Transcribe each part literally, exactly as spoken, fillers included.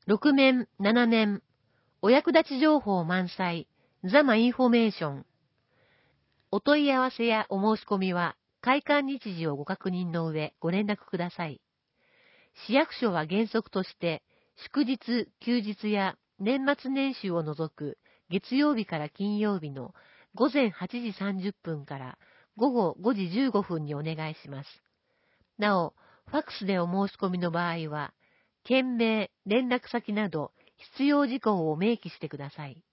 ろく面、なな面、お役立ち情報満載、ザマインフォメーション。お問い合わせやお申し込みは、開館日時をご確認の上、ご連絡ください。市役所は原則として、祝日、休日や年末年始を除く月曜日から金曜日の午前はちじさんじゅっぷんから午後ごじじゅうごふんにお願いします。なお、ファックスでお申し込みの場合は、件名、連絡先など必要事項を明記してください。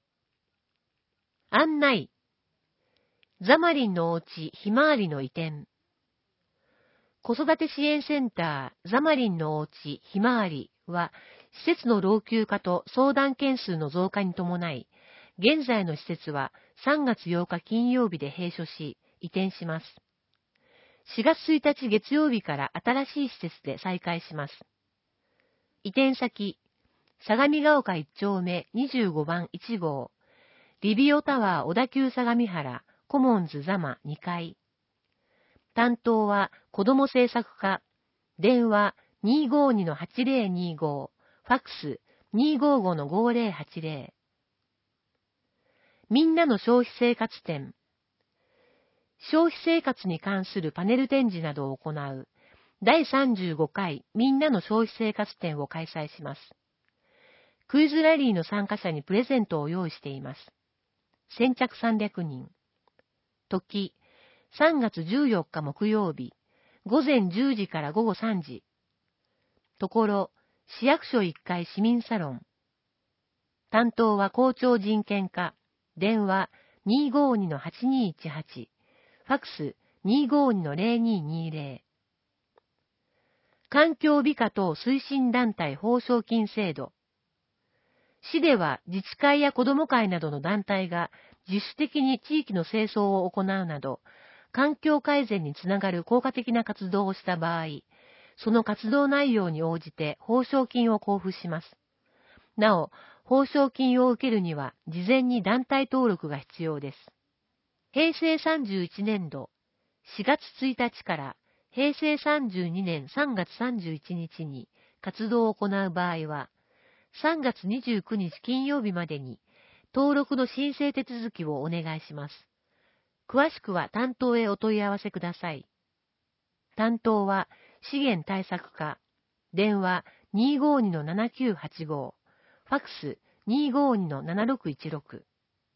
案内。ザマリンのおうちひまわりの移転。子育て支援センターザマリンのおうちひまわりは、施設の老朽化と相談件数の増加に伴い、現在の施設はさんがつようか金曜日で閉所し、移転します。しがつついたち月曜日から新しい施設で再開します。移転先、相模ヶ丘いっ丁目にじゅうごばんいち号、リビオタワー小田急相模原コモンズザマにかい。担当は子ども政策課、電話 にーごーにのはちぜろにーご、ファックス にーごーごのごーぜろはちぜろ。みんなの消費生活展。消費生活に関するパネル展示などを行うだいさんじゅうごかいみんなの消費生活展を開催します。クイズラリーの参加者にプレゼントを用意しています。先着さんびゃくにん。時、さんがつじゅうよっか木曜日、午前じゅうじから午後さんじ。ところ、市役所いっかい市民サロン。担当は校長人権課、電話 にーごーにのはちにーいちはち、ファックス にーごーにのぜろにーにーぜろ。環境美化等推進団体報奨金制度。市では自治会や子ども会などの団体が自主的に地域の清掃を行うなど、環境改善につながる効果的な活動をした場合、その活動内容に応じて報奨金を交付します。なお、報奨金を受けるには事前に団体登録が必要です。へいせいさんじゅういちねんどしがつついたちからへいせいさんじゅうにねんさんがつさんじゅういちにちに活動を行う場合は、さんがつにじゅうくにち金曜日までに登録の申請手続きをお願いします。詳しくは担当へお問い合わせください。担当は資源対策課、電話 にーごーにのななきゅうはちご、ファックス にーごーにのななろくいちろく。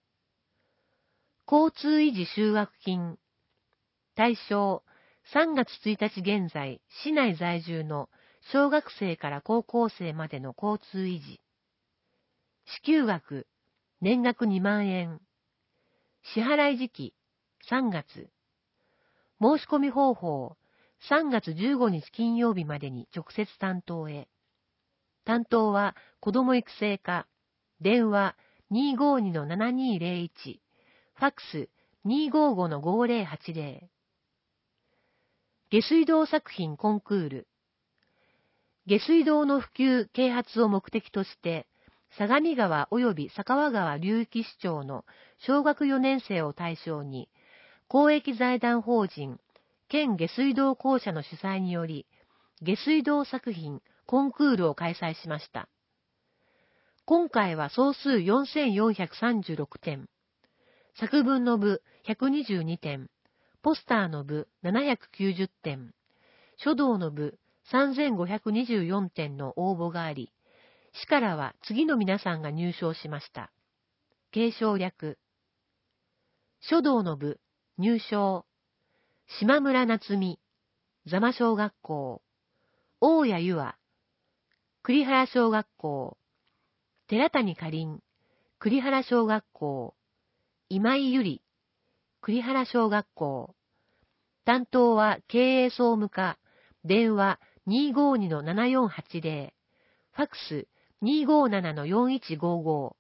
交通維持就学金。対象、さんがつついたち現在、市内在住の小学生から高校生までの交通維持。支給額、年額にまんえん。支払い時期、さんがつ。申し込み方法、さんがつじゅうごにち金曜日までに直接担当へ。担当は子ども育成課、電話 にーごーにのななにーぜろいち、ファックス にーごーごのごーぜろはちぜろ。下水道作品コンクール。下水道の普及・啓発を目的として、相模川及び酒川川流域市町の小学よねん生を対象に、公益財団法人、県下水道公社の主催により、下水道作品コンクールを開催しました。今回は総数よんせんよんひゃくさんじゅうろくてん、作文の部ひゃくにじゅうにてん、ポスターの部ななひゃくきゅうじゅってん、書道の部さんぜんごひゃくにじゅうよんてんの応募があり、市からは次の皆さんが入賞しました。継承略。書道の部、入賞。島村夏美、座間小学校。大谷優愛、栗原小学校。寺谷かりん、栗原小学校。今井ゆり、栗原小学校。担当は経営総務課、電話 にーごーにのななよんはちぜろ、ファックス にーごーななのよんいちごーご。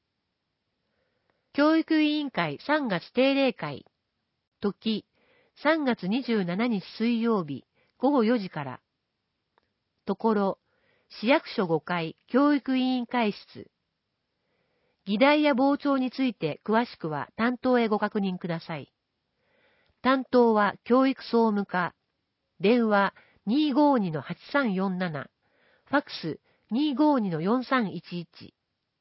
教育委員会さんがつ定例会。時、さんがつにじゅうしちにち水曜日、ごごよじから。ところ、市役所ごかい教育委員会室。議題や傍聴について詳しくは担当へご確認ください。担当は教育総務課、電話 にーごーにのはちさんよんなな、ファックスにごにのよんさんいちいち。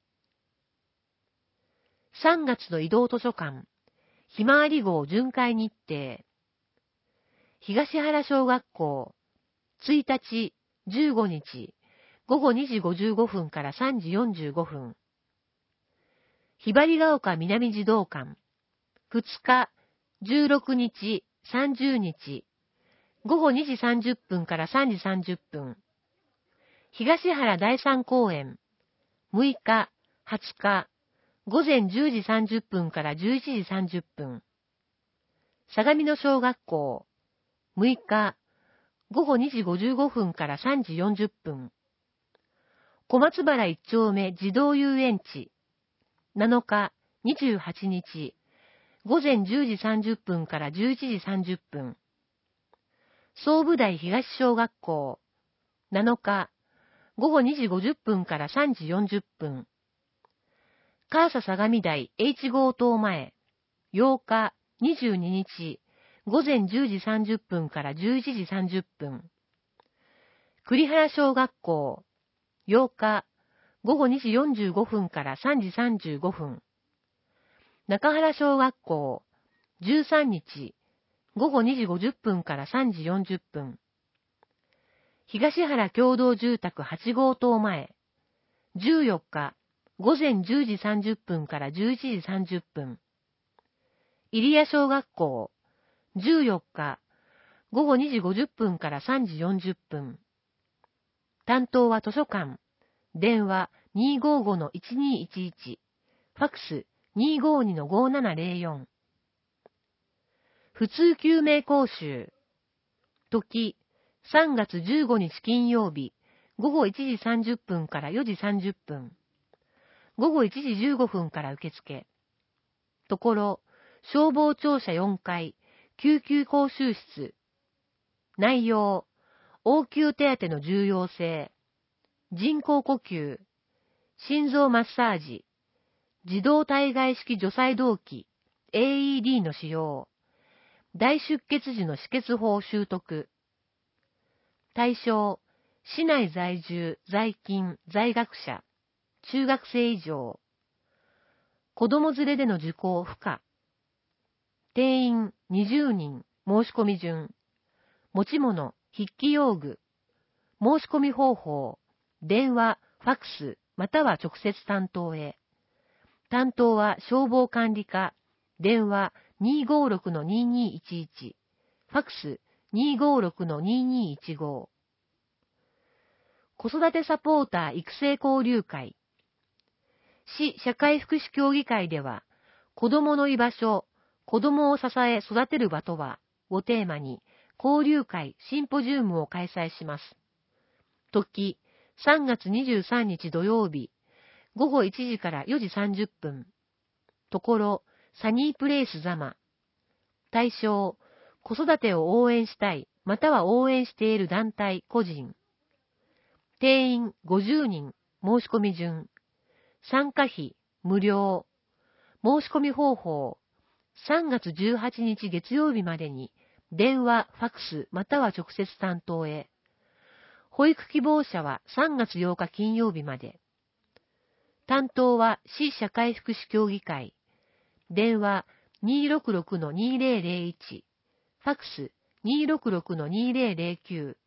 さんがつの移動図書館、ひまわり号巡回日程。東原小学校、いちにち、じゅうごにち、ごごにじごじゅうごふんからさんじよんじゅうごふん。ひばりが丘南児童館、ふつか、じゅうろくにち、さんじゅうにち、ごごにじさんじゅっぷんからさんじさんじゅっぷん。東原第三公園、むいか、はつか、ごぜんじゅうじさんじゅっぷんからじゅういちじさんじゅっぷん。相模野小学校、むいか、ごごにじごじゅうごふんからさんじよんじゅっぷん。小松原一丁目児童遊園地、なのか、にじゅうはちにち、ごぜんじゅうじさんじゅっぷんからじゅういちじさんじゅっぷん。総武台東小学校、なのか、ごごにじごじゅっぷんからさんじよんじゅっぷん。カーサ相模台 H 号棟前、ようか、にじゅうににち、ごぜんじゅうじさんじゅっぷんからじゅういちじさんじゅっぷん。栗原小学校、ようか、ごごにじよんじゅうごふんからさんじさんじゅうごふん。中原小学校、じゅうさんにち、ごごにじごじゅっぷんからさんじよんじゅっぷん。東原共同住宅はちごうとう前、じゅうよっか、ごぜんじゅうじさんじゅっぷんからじゅういちじさんじゅっぷん。入谷小学校、じゅうよっか、ごごにじごじゅっぷんからさんじよんじゅっぷん。担当は図書館、電話 にーごーごのいちにーいちいち、ファクス にーごーにのごーななぜろよん。普通救命講習。時、さんがつじゅうごにち金曜日、ごごいちじさんじゅっぷんからよじさんじゅっぷん。ごごいちじじゅうごふんから受付。ところ、消防庁舎よんかい、救急講習室。内容、応急手当の重要性。人工呼吸。心臓マッサージ。自動体外式除細動器 エーイーディー の使用。大出血時の止血法習得。対象、市内在住、在勤、在学者。中学生以上。子供連れでの受講不可。定員にじゅうにん、申し込み順。持ち物、筆記用具。申し込み方法、電話、ファクス、または直接担当へ。担当は消防管理課、電話 にーごーろくのにーにーいちいち、ファクス にーごーろくのにーにーいちご。子育てサポーター育成交流会。市社会福祉協議会では、子供の居場所、子供を支え育てる場とは、をテーマに、交流会シンポジウムを開催します。時、さんがつにじゅうさんにち土曜日、ごごいちじからよじさんじゅっぷん。ところ、サニープレイス座間。対象、子育てを応援したい、または応援している団体、個人。定員ごじゅうにん、申し込み順。参加費、無料。申し込み方法、さんがつじゅうはちにち月曜日までに、電話、ファクス、または直接担当へ。保育希望者はさんがつようか金曜日まで。担当は市社会福祉協議会。電話 にーろくろくのにーぜろぜろいち。ファクス にーろくろくのにーぜろぜろきゅう。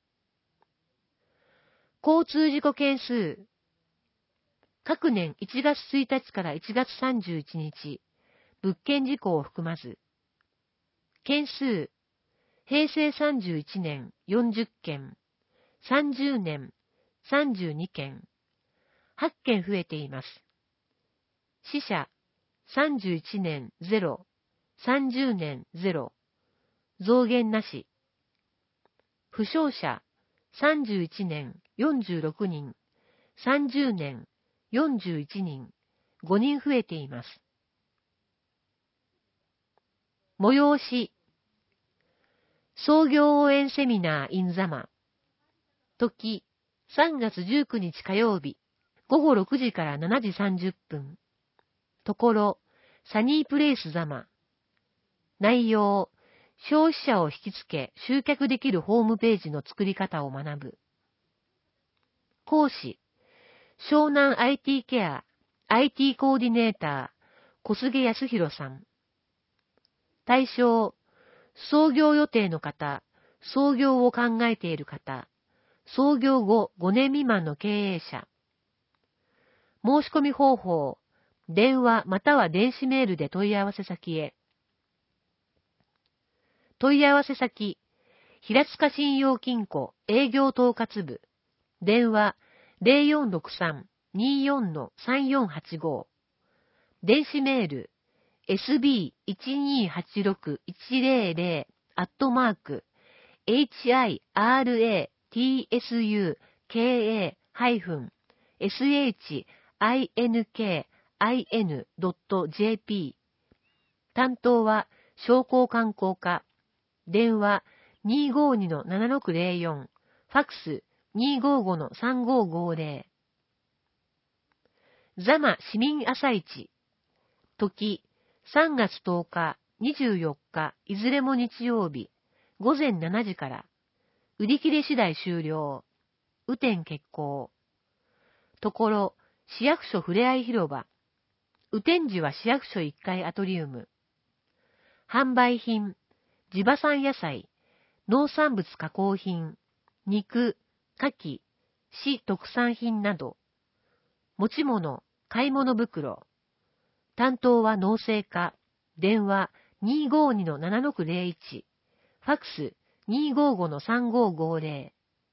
交通事故件数。各年いちがつついたちからいちがつさんじゅういちにち。物件事故を含まず。件数。平成さんじゅういちねんよんじゅっけん。さんじゅうねんさんじゅうにけん。はっけん増えています。死者さんじゅういちねんゼロ、さんじゅうねんゼロ、増減なし。負傷者さんじゅういちねんよんじゅうろくにん、さんじゅうねんよんじゅういちにん、ごにん増えています。催し。創業応援セミナー in 座間。時、さんがつじゅうくにち火曜日、ごごろくじからしちじさんじゅっぷん。ところ、サニープレイス座間。内容、消費者を引きつけ集客できるホームページの作り方を学ぶ。講師、 湘南 アイティー ケア アイティー コーディネーター小菅康弘さん。対象、創業予定の方、創業を考えている方、創業後ごねん未満の経営者。申し込み方法、電話または電子メールで問い合わせ先へ。問い合わせ先、平塚信用金庫営業統括部、電話 ゼロよんろくさん にーよん さんよんはちご、電子メール エスビーいちにーはちろくいちゼロゼロ アットマーク エイチアイアールエーティーエスユーケーエー エスエイチアイエヌケーアイエヌ ドット ジェーピー。担当は商工観光課。電話 にーごーにーななろくゼロよん。ファックス にーごーごーさんごーごーゼロ。座間市民朝市。時、さんがつとおか、にじゅうよっか、いずれも日曜日、ごぜんしちじから。売り切れ次第終了。雨天決行。ところ、市役所ふれあい広場。雨天時は市役所いっかいアトリウム。販売品、地場産野菜、農産物加工品、肉、牡蠣、市特産品など。持ち物、買い物袋。担当は農政課。電話 にーごーにーななろくゼロいち。ファックス にーごーごーさんごーごーゼ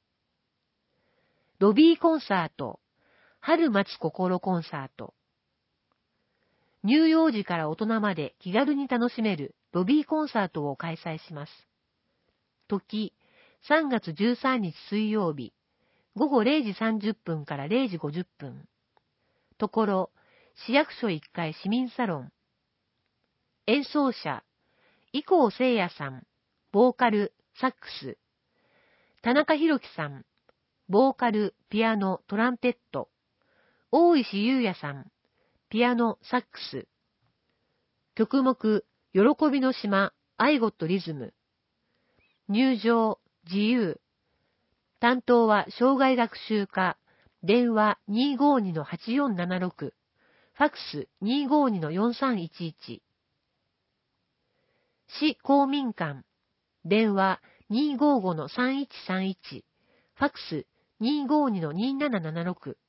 ロ。ロビーコンサート。春待つ心コンサート。乳幼児から大人まで気軽に楽しめるロビーコンサートを開催します。時、さんがつじゅうさんにち水曜日、ごごれいじさんじゅっぷんかられいじごじゅっぷん。ところ、市役所いっかい市民サロン。演奏者、伊光聖也さん、ボーカル、サックス。田中宏樹さん、ボーカル、ピアノ、トランペット。大石優也さん、ピアノ、サックス。曲目、喜びの島、アイゴットリズム。入場、自由。担当は障害学習課。電話 にーごーにーはちよんななろく。ファックス にーごーにーよんさんいちいち。市公民館。電話 にーごーごーさんいちさんいち。ファックス にーごーにーにーななななろく。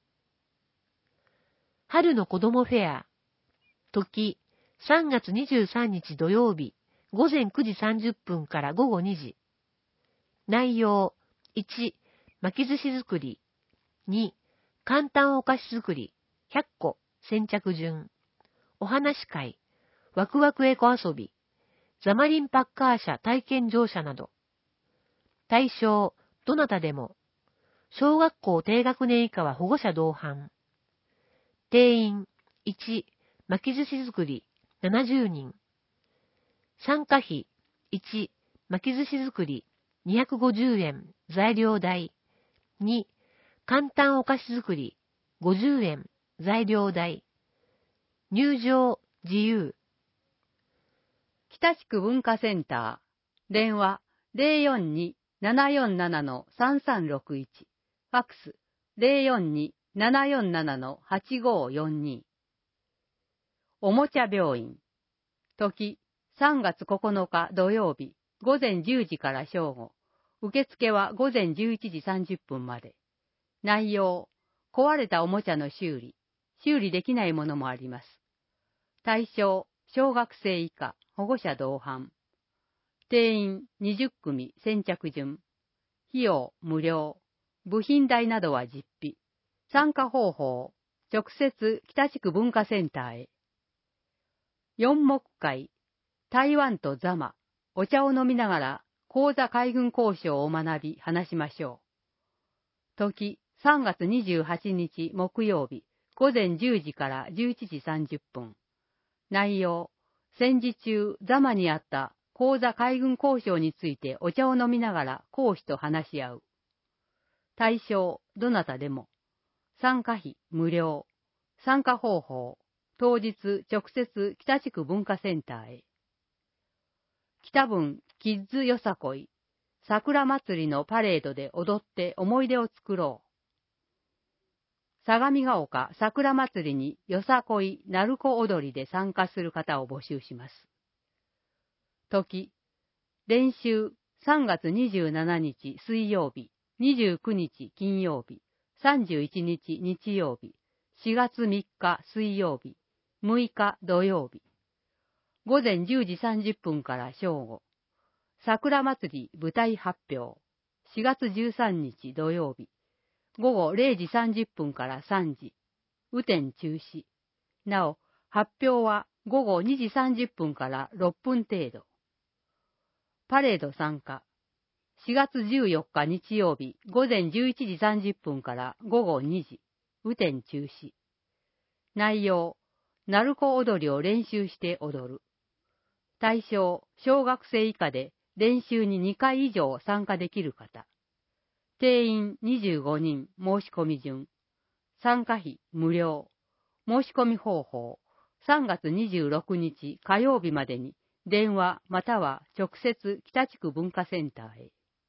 春の子どもフェア。時、さんがつにじゅうさんにち土曜日、ごぜんくじさんじゅっぷんからごごにじ。内容、いち、巻き寿司作り。に、簡単お菓子作り、ひゃっこ、先着順。お話会、ワクワクエコ遊び、ザマリンパッカー車体験乗車など。対象、どなたでも。小学校低学年以下は保護者同伴。定員、いち、巻き寿司作り、ななじゅうにん。参加費、いち、巻き寿司作り、にひゃくごじゅうえん、材料代。に、簡単お菓子作り、ごじゅうえん、材料代。入場、自由。 北地区文化センター。電話 ゼロよんにーななよんななのさんさんろくいち。ファックス ゼロよんにーななよんななのはちごーよんに。おもちゃ病院。時、さんがつここのか土曜日、ごぜんじゅうじから正午。受付はごぜんじゅういちじさんじゅっぷんまで。内容、壊れたおもちゃの修理。修理できないものもあります。対象、小学生以下、保護者同伴。定員にじゅっくみ先着順。費用無料。部品代などは実費。参加方法、直接北地区文化センターへ。四目会、台湾と座間、お茶を飲みながら講座海軍交渉を学び話しましょう。時、さんがつにじゅうはちにち木曜日、ごぜんじゅうじからじゅういちじさんじゅっぷん。内容、戦時中座間にあった講座海軍交渉についてお茶を飲みながら講師と話し合う。対象、どなたでも。参加費無料。参加方法、当日直接北地区文化センターへ。北分キッズよさこい、桜祭りのパレードで踊って思い出を作ろう。 相模が丘桜祭りによさこい鳴子踊りで参加する方を募集します。時、練習さんがつにじゅうしちにち水曜日、にじゅうくにち金曜日、さんじゅういちにち日曜日、しがつみっか水曜日、むいか土曜日。午前じゅうじさんじゅっぷんから正午。桜祭り舞台発表。しがつじゅうさんにち土曜日。午後れいじさんじゅっぷんからさんじ。雨天中止。なお、発表は午後にじさんじゅっぷんからろっぷん程度。パレード参加。しがつじゅうよっか日曜日午前じゅういちじさんじゅっぷんから午後にじ。雨天中止。内容、鳴子踊りを練習して踊る。対象、小学生以下で練習ににかい以上参加できる方。定員にじゅうごにん申し込み順。参加費無料。申し込み方法、さんがつにじゅうろくにち火曜日までに電話または直接北地区文化センターへ。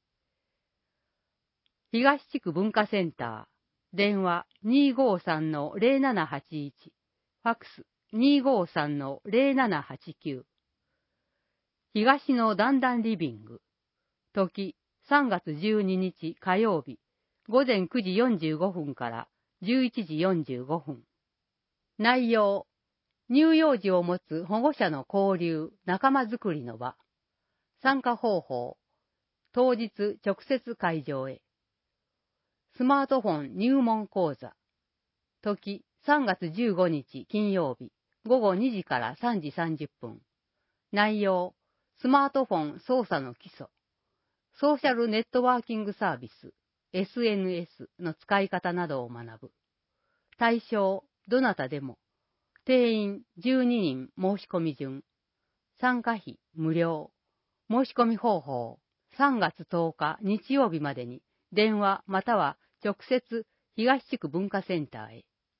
東地区文化センター、電話 にーごーさんのゼロななはちいち、ファックス にーごーさんのゼロななはちきゅう。東のだんだんリビング、時さんがつじゅうににち火曜日、午前くじよんじゅうごふんからじゅういちじよんじゅうごふん。内容、乳幼児を持つ保護者の交流、仲間づくりの場。参加方法、当日直接会場へ。スマートフォン入門講座。時さんがつじゅうごにち金曜日、午後にじからさんじさんじゅっぷん。内容、スマートフォン操作の基礎。ソーシャルネットワーキングサービス、エスエヌエス の使い方などを学ぶ。対象、どなたでも。定員じゅうににん申し込み順。参加費無料。申し込み方法、さんがつとおか日曜日までに電話または直接東地区文化センターへ。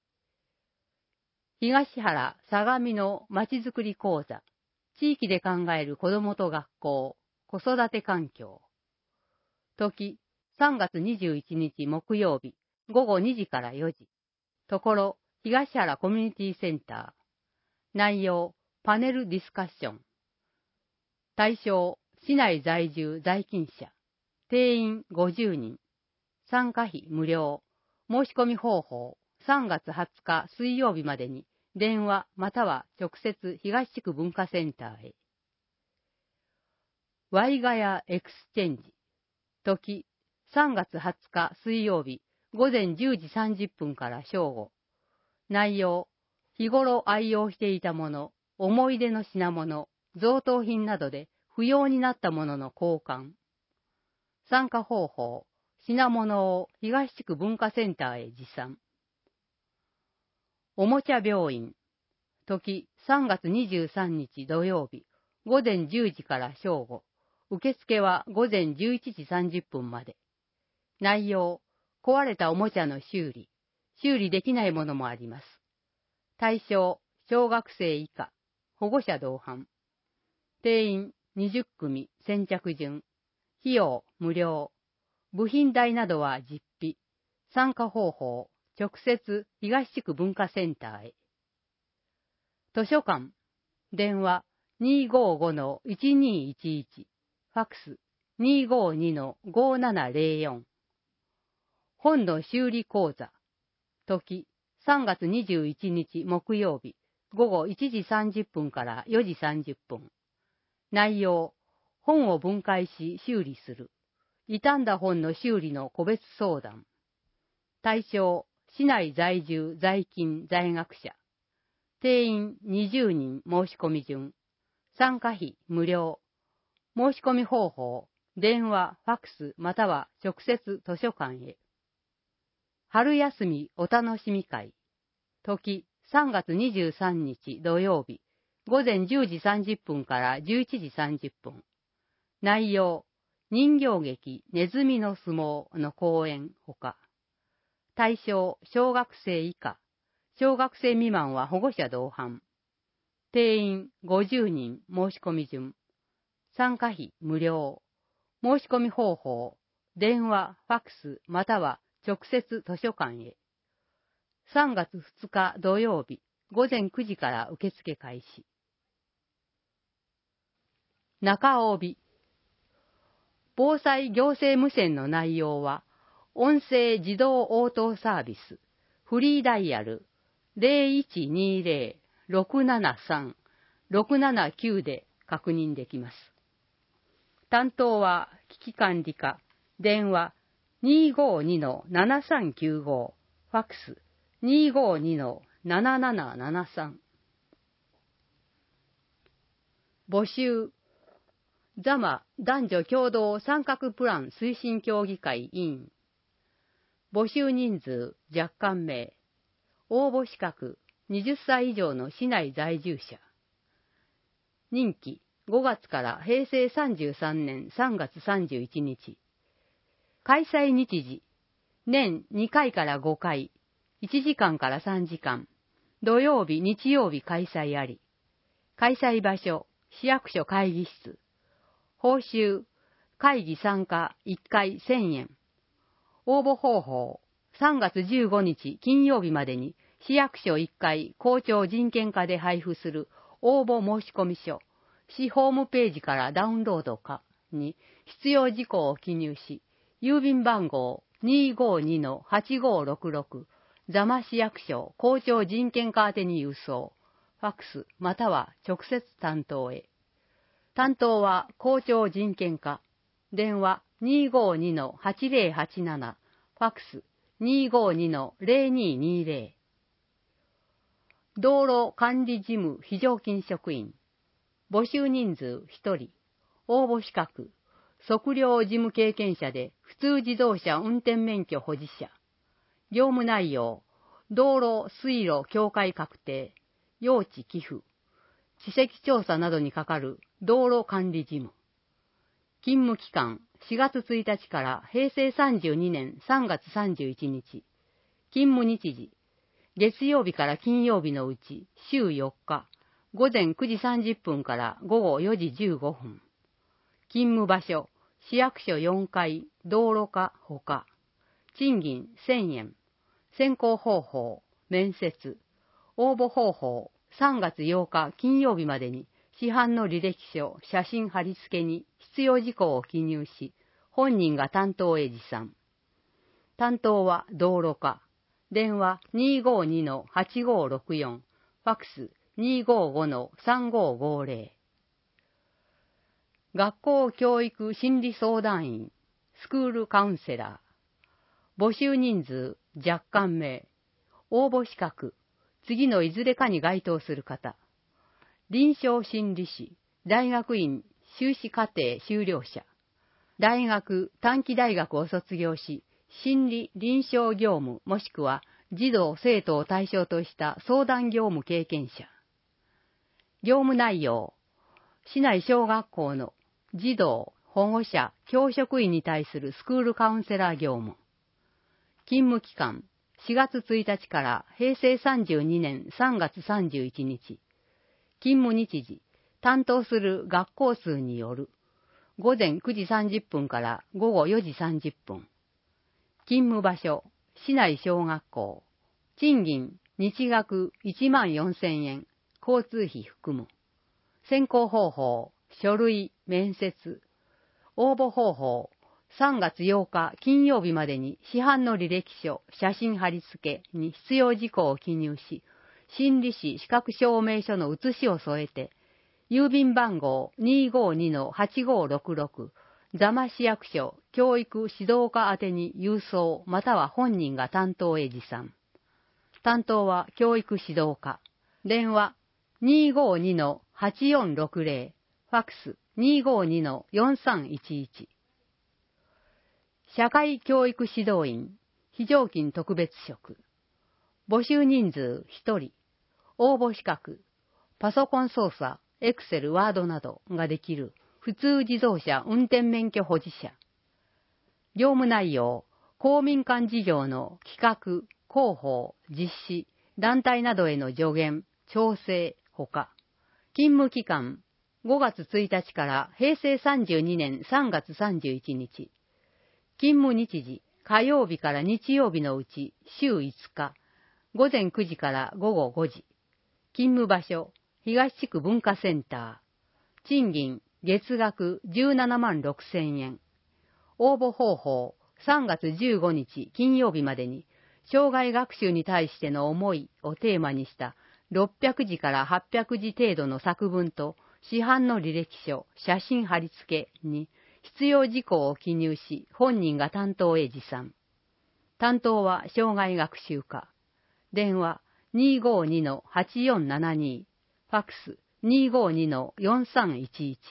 東原相模のまちづくり講座。地域で考える子どもと学校、子育て環境。時、さんがつにじゅういちにち木曜日、午後にじからよじ。ところ、東原コミュニティセンター。内容、パネルディスカッション。対象、市内在住在勤者。定員ごじゅうにん。参加費無料。申し込み方法、さんがつはつか水曜日までに電話または直接東地区文化センターへ。ワイガヤエクスチェンジ。時、さんがつはつか水曜日、午前じゅうじさんじゅっぷんから正午。内容、日頃愛用していたもの、思い出の品物、贈答品などで不要になったものの交換。参加方法、品物を東地区文化センターへ持参。おもちゃ病院。時さんがつにじゅうさんにち土曜日、午前じゅうじから正午。受付は午前じゅういちじさんじゅっぷんまで。内容、壊れたおもちゃの修理。修理できないものもあります。対象、小学生以下。保護者同伴。定員にじゅっくみ先着順。費用無料。部品代などは実費。参加方法、直接東地区文化センターへ。図書館。電話 にーごーごのいちにーいちいち。ファックス にーごーにのごーななゼロよん。本の修理講座。時さんがつにじゅういちにち木曜日、午後いちじさんじゅっぷんからよじさんじゅっぷん。内容、本を分解し修理する。傷んだ本の修理の個別相談。対象、市内在住在勤在学者。定員にじゅうにん申し込み順。参加費無料。申し込み方法、電話、ファックスまたは直接図書館へ。春休みお楽しみ会。時さんがつにじゅうさんにち土曜日、午前じゅうじさんじゅっぷんからじゅういちじさんじゅっぷん。内容、人形劇ネズミの相撲の公演ほか。対象、小学生以下。小学生未満は保護者同伴。定員ごじゅうにん申し込み順。参加費無料。申し込み方法、電話、ファックスまたは直接図書館へ。 さんがつふつか土曜日、ごぜんくじから受付開始。中帯。防災行政無線の内容は、音声自動応答サービス、フリーダイヤル ゼロいちにゼロ ろくななさん ろくななきゅうで確認できます。担当は危機管理課、電話 にーごーにのななさんきゅうご、ファックス にーごーにのななななななさん。募集。ザマ男女共同参画プラン推進協議会委員。募集人数若干名。応募資格はたち以上の市内在住者。任期ごがつからへいせいさんじゅうさんねんさんがつさんじゅういちにち。開催日時年にかいからごかい、いちじかんからさんじかん。土曜日日曜日開催あり。開催場所市役所会議室。報酬、会議参加いっかいせんえん。応募方法、さんがつじゅうごにち金曜日までに市役所いっかい校長人権課で配布する応募申込書、市ホームページからダウンロードかに必要事項を記入し、郵便番号 にーごーにのはちごーろくろく、座間市役所校長人権課宛てに郵送、ファックスまたは直接担当へ。担当は校長人権課。電話 にーごーにのはちぜろはちなな。ファックス にーごーにのゼロにーにーゼロ。道路管理事務非常勤職員。募集人数ひとり。応募資格。測量事務経験者で普通自動車運転免許保持者。業務内容。道路水路境界確定。用地寄付。地籍調査などに係る道路管理事務。勤務期間しがつついたちからへいせいさんじゅうにねんさんがつさんじゅういちにち。勤務日時。月曜日から金曜日のうち週よっか。ごぜんくじさんじゅっぷんからごごよじじゅうごふん。勤務場所。市役所よんかい、道路課ほか。賃金せんえん。選考方法。面接。応募方法。さんがつようか金曜日までに市販の履歴書、写真貼り付けに必要事項を記入し、本人が担当へ持参。担当は道路課。電話 にーごーにのはちごーろくよん、ファックス にーごーごのさんごーごーゼロ。学校教育心理相談員、スクールカウンセラー。募集人数若干名。応募資格。次のいずれかに該当する方。臨床心理士、大学院修士課程修了者。大学、短期大学を卒業し、心理臨床業務もしくは児童生徒を対象とした相談業務経験者。業務内容。市内小学校の児童、保護者、教職員に対するスクールカウンセラー業務。勤務期間。しがつついたちからへいせいさんじゅうにねんさんがつさんじゅういちにち。勤務日時、担当する学校数による。ごぜんくじさんじゅっぷんからごごよじさんじゅっぷん。勤務場所、市内小学校。賃金、日額いちまんよんせんえん。交通費含む。選考方法、書類、面接。応募方法。さんがつようか金曜日までに市販の履歴書、写真貼り付けに必要事項を記入し、心理士資格証明書の写しを添えて、郵便番号 にーごーにのはちごーろくろく、座間市役所教育指導課宛てに郵送または本人が担当へ持参。担当は教育指導課。電話 にーごーにのはちよんろくゼロ、ファックス にーごーにのよんさんいちいち。社会教育指導員、非常勤特別職。募集人数ひとり。応募資格、パソコン操作、エクセル、ワードなどができる普通自動車運転免許保持者。業務内容、公民館事業の企画、広報、実施、団体などへの助言、調整、ほか。勤務期間、ごがつついたちからへいせいさんじゅうにねんさんがつさんじゅういちにち。勤務日時、火曜日から日曜日のうち週いつか、 午前くじから午後ごじ。勤務場所、東地区文化センター。賃金、月額じゅうななまんろくせんえん。応募方法、さんがつじゅうごにち金曜日までに、障害学習に対しての思いをテーマにしたろっぴゃくじからはっぴゃくじ程度の作文と市販の履歴書、写真貼り付けに必要事項を記入し、本人が担当へ持参。担当は障害学習課。電話 にーごーにのはちよんななに、ファックス にーごーにのよんさんいちいち。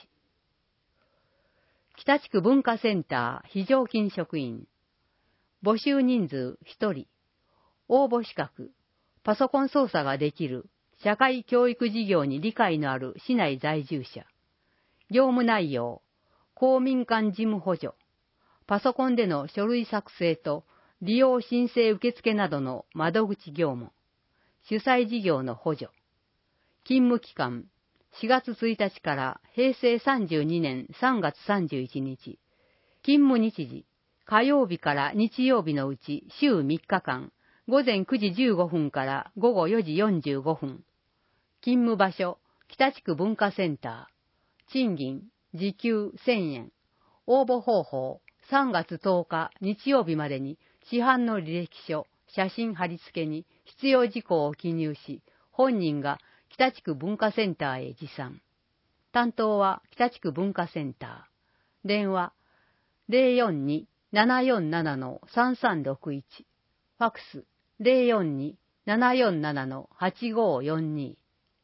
北地区文化センター非常勤職員。募集人数ひとり。応募資格。パソコン操作ができる社会教育事業に理解のある市内在住者。業務内容。公民館事務補助。パソコンでの書類作成と利用申請受付などの窓口業務。主催事業の補助。勤務期間。しがつついたちからへいせいさんじゅうにねんさんがつさんじゅういちにち。勤務日時。火曜日から日曜日のうち週みっかかん。午前くじじゅうごふんから午後よじよんじゅうごふん。勤務場所。北地区文化センター。賃金。時給せんえん。応募方法。さんがつとおか日曜日までに市販の履歴書、写真貼り付けに必要事項を記入し、本人が北地区文化センターへ持参。担当は北地区文化センター。電話 ゼロよんにーななよんななのさんさんろくいち。ファックス ゼロよんにーななよんななのはちごーよんに。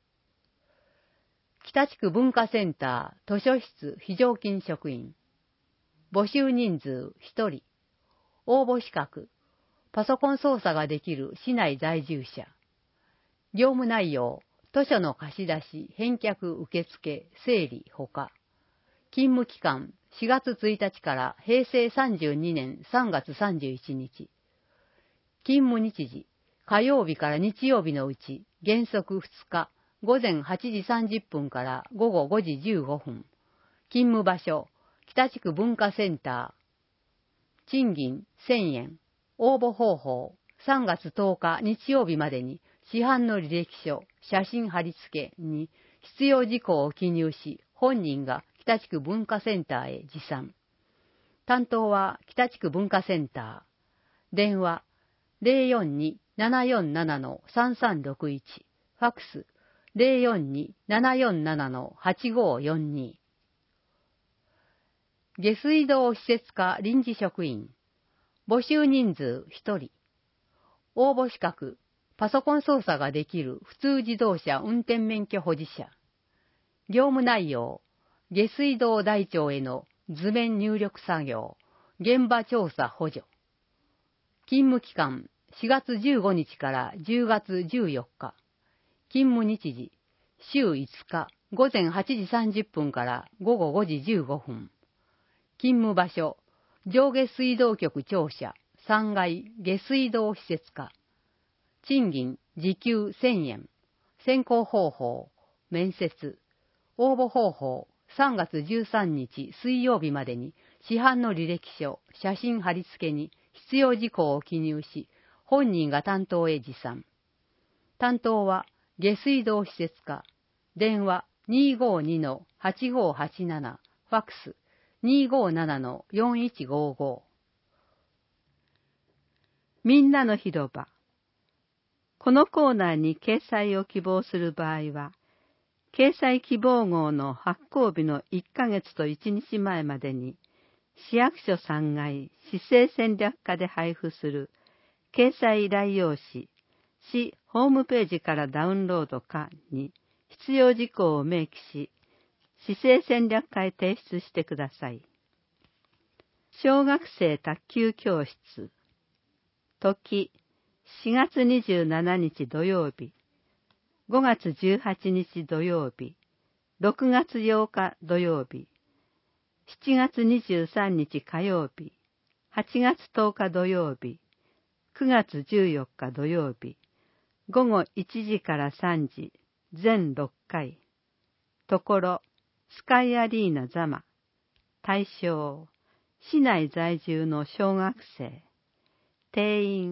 北地区文化センター図書室非常勤職員。募集人数ひとり。応募資格。パソコン操作ができる市内在住者。業務内容。図書の貸し出し、返却受付、整理ほか。勤務期間。しがつついたちからへいせいさんじゅうにねんさんがつさんじゅういちにち。勤務日時。火曜日から日曜日のうち原則ふつか。午前はちじさんじゅっぷんから午後ごじじゅうごふん。勤務場所。北地区文化センター。賃金せんえん。応募方法。さんがつとおか日曜日までに市販の履歴書、写真貼り付けに必要事項を記入し、本人が北地区文化センターへ持参。担当は北地区文化センター。電話 ゼロよんにーななよんななのさんさんろくいち。ファックス ゼロよんにーななよんななのはちごーよんに。下水道施設課臨時職員。募集人数ひとり。応募資格。パソコン操作ができる普通自動車運転免許保持者。業務内容。下水道台帳への図面入力作業。現場調査補助。勤務期間。しがつじゅうごにちからじゅうがつじゅうよっか。勤務日時。週いつか。午前はちじさんじゅっぷんから午後ごじじゅうごふん。勤務場所。上下水道局庁舎。さんがい下水道施設課。賃金、時給せんえん。選考方法、面接。応募方法、さんがつじゅうさんにち水曜日までに市販の履歴書、写真貼り付けに必要事項を記入し、本人が担当へ持参。担当は下水道施設課。電話 にーごーにのはちごーはちなな。ファックス にーごーななのよんいちごーごー。 みんなの広場。このコーナーに掲載を希望する場合は、掲載希望号の発行日のいっかげつといちにちまえまでに、市役所さんがい市政戦略課で配布する掲載依頼用紙、市ホームページからダウンロードかに必要事項を明記し、市政戦略課へ提出してください。小学生卓球教室。時、しがつにじゅうしちにち土曜日、ごがつじゅうはちにち土曜日、ろくがつようか土曜日、しちがつにじゅうさんにち火曜日、はちがつとおか土曜日、くがつじゅうよっか土曜日、ごごいちじからさんじ、全ろっかい。ところ、スカイアリーナ座間。対象、市内在住の小学生。定員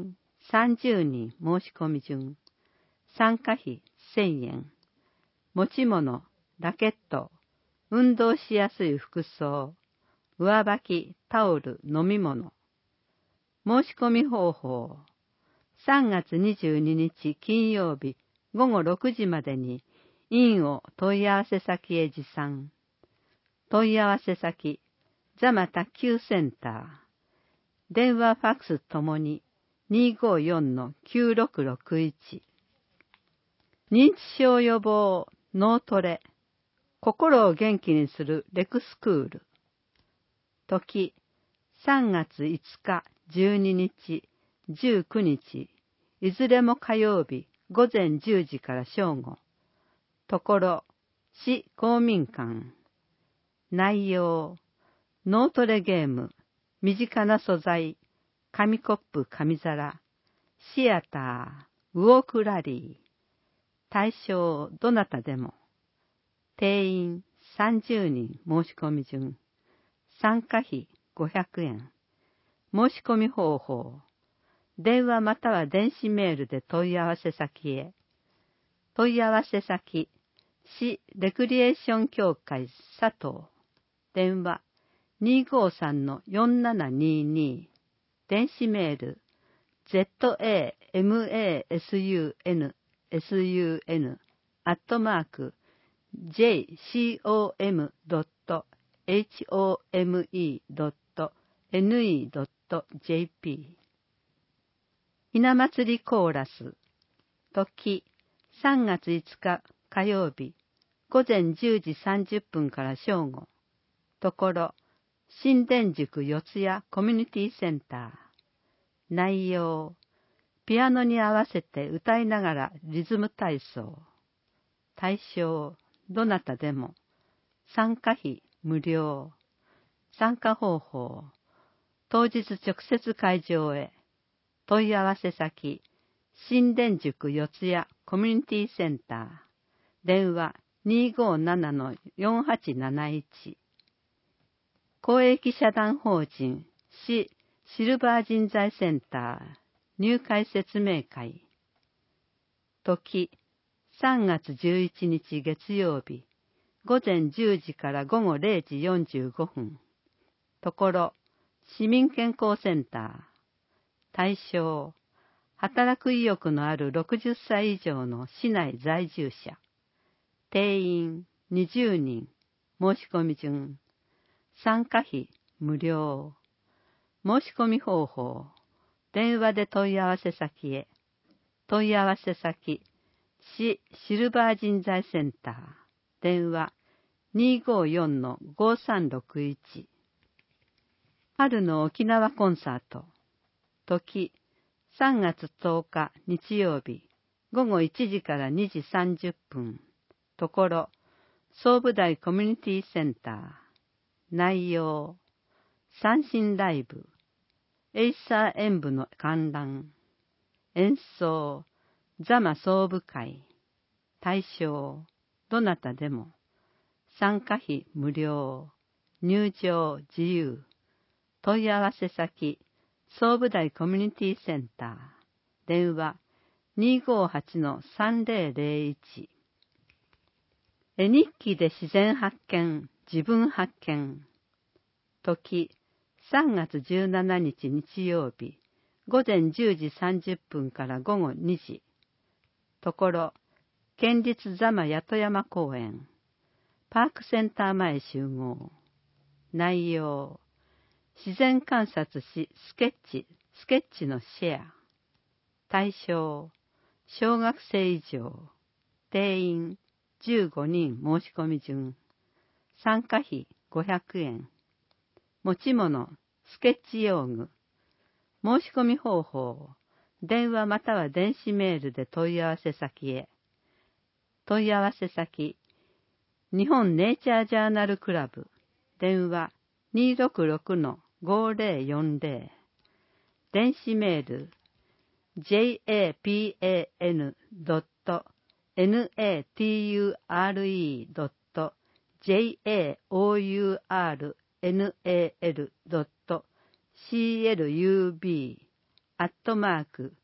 さんじゅうにん申し込み順。参加費せんえん。持ち物、ラケット、運動しやすい服装、上履き、タオル、飲み物。申し込み方法。さんがつにじゅうににち金曜日ごごろくじまでに委員を問い合わせ先へ持参。問い合わせ先、座間卓球センター。電話ファックスともに にーごーよんのきゅうろくろくいち。認知症予防脳トレ。心を元気にするレクスクール。時、さんがついつか、じゅうににち、じゅうくにち、いずれも火曜日、ごぜんじゅうじから正午。ところ、市公民館。内容、脳トレゲーム、身近な素材、紙コップ、紙皿、シアター、ウォークラリー。対象、どなたでも。定員さんじゅうにん申し込み順。参加費ごひゃくえん。申し込み方法。電話または電子メールで問い合わせ先へ。問い合わせ先、市レクリエーション協会佐藤。電話 にーごーさんのよんななにーにー。電子メール ゼットエーエムエーエスユーエヌエスユーエヌ アットマーク ジェイシーオーエムドットエイチオーエムイードットエヌイードットジェイピー。ひな祭りコーラス。時、さんがついつか火曜日、ごぜんじゅうじさんじゅっぷんから正午。ところ、新田塾四谷コミュニティセンター。内容、ピアノに合わせて歌いながらリズム体操。対象、どなたでも。参加費無料。参加方法、当日直接会場へ。問い合わせ先、新田塾四谷コミュニティセンター。電話 にーごーななのよんはちなないち。公益社団法人市シルバー人材センター入会説明会。時、さんがつじゅういちにち月曜日、ごぜんじゅうじからごごれいじよんじゅうごふん。ところ、市民健康センター。対象、働く意欲のあるろくじゅっさい以上の市内在住者。定員にじゅうにん。申し込み順。参加費無料。申し込み方法。電話で問い合わせ先へ。問い合わせ先、市シルバー人材センター。電話 にーごーよんのごさんろくいち。春の沖縄コンサート。時、さんがつとおか日曜日、ごごいちじからにじさんじゅっぷん。ところ、総武大コミュニティセンター。内容、三振ライブ、エイサー演舞の観覧、演奏、座間総武会。対象、どなたでも。参加費無料。入場自由。問い合わせ先、総武大コミュニティセンター。電話 にーごーはちのさんぜろぜろいち。絵日記で自然発見、自分発見。時、さんがつじゅうしちにち日曜日、ごぜんじゅうじさんじゅっぷんからごごにじ。ところ、県立座間八戸山公園、パークセンター前集合。内容、自然観察しスケッチ、スケッチのシェア。対象、小学生以上。定員じゅうごにん申し込み順。参加費ごひゃくえん。持ち物、スケッチ用具。申し込み方法、電話または電子メールで問い合わせ先へ。問い合わせ先、日本ネイチャージャーナルクラブ。電話 にーろくろくのごぜろよんぜろ。電子メール ジェイエーピーエーエヌドットエヌエーティーユーアールイードットジェイエーオーユーアールエヌエーエルドットシーエルユービーアットマーク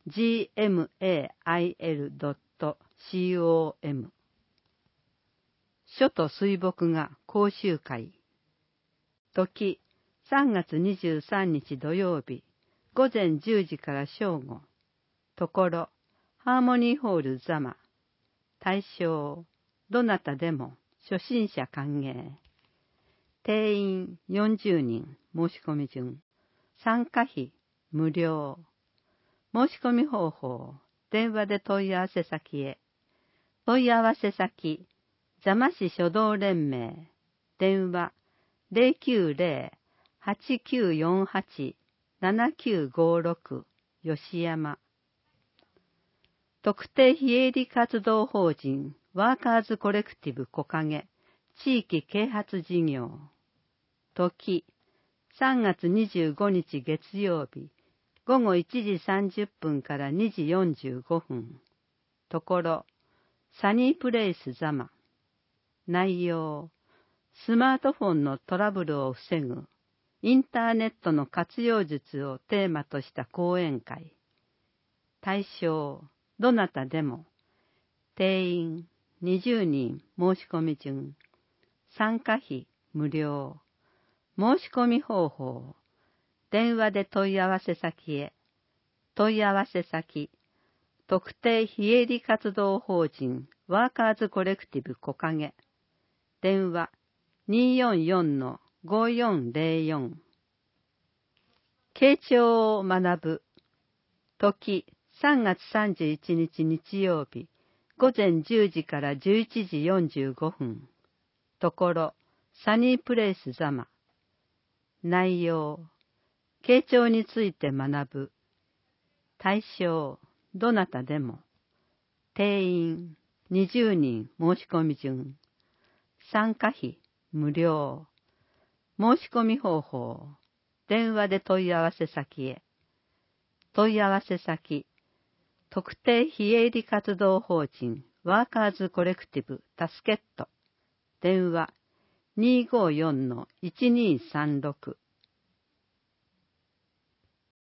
ジーエムエーアイエルドットコム 書と水墨画講習会。時、さんがつにじゅうさんにち土曜日、午前じゅうじから正午。ところ、ハーモニーホール座間。対象、どなたでも、初心者歓迎。定員よんじゅうにん、申し込み順。参加費、無料。申し込み方法、電話で問い合わせ先へ。問い合わせ先、座間市書道連盟。電話、ゼロきゅうゼロ はちきゅうよんはち ななきゅうごろく 吉山。特定非営利活動法人ワーカーズコレクティブ木陰地域啓発事業。時、さんがつにじゅうごにち月曜日、ごごいちじさんじゅっぷんからにじよんじゅうごふん。ところ、サニープレイス座間。内容、スマートフォンのトラブルを防ぐ、インターネットの活用術をテーマとした講演会。対象、どなたでも。定員にじゅうにん申し込み順。参加費無料。申し込み方法。電話で問い合わせ先へ。問い合わせ先。特定非営利活動法人ワーカーズコレクティブ木陰。電話にーよんよんのごよんゼロよん。傾聴を学ぶ。時、さんがつさんじゅういちにち日曜日、午前じゅうじからじゅういちじよんじゅうごふん。ところ、サニープレイス座間。内容、傾聴について学ぶ。対象、どなたでも。定員、にじゅうにん申し込み順。参加費、無料。申し込み方法。電話で問い合わせ先へ。問い合わせ先。特定非営利活動法人ワーカーズコレクティブタスケット。電話にーごーよんのいちにーさんろく。